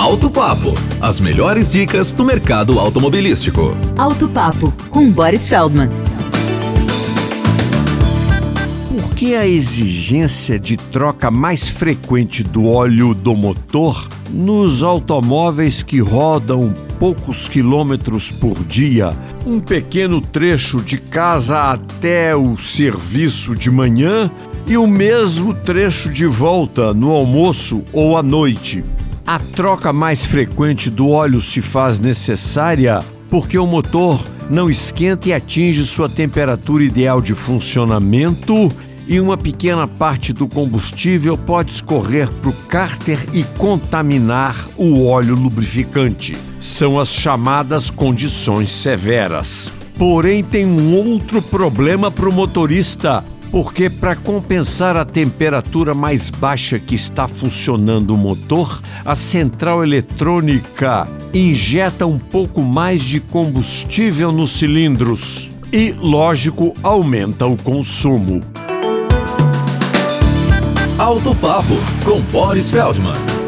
Auto Papo, as melhores dicas do mercado automobilístico. Auto Papo, com Boris Feldman. Por que a exigência de troca mais frequente do óleo do motor nos automóveis que rodam poucos quilômetros por dia, um pequeno trecho de casa até o serviço de manhã e o mesmo trecho de volta no almoço ou à noite? A troca mais frequente do óleo se faz necessária porque o motor não esquenta e atinge sua temperatura ideal de funcionamento e uma pequena parte do combustível pode escorrer para o cárter e contaminar o óleo lubrificante. São as chamadas condições severas. Porém, tem um outro problema para o motorista, porque para compensar a temperatura mais baixa que está funcionando o motor, a central eletrônica injeta um pouco mais de combustível nos cilindros e, lógico, aumenta o consumo. Auto Papo, com Boris Feldman.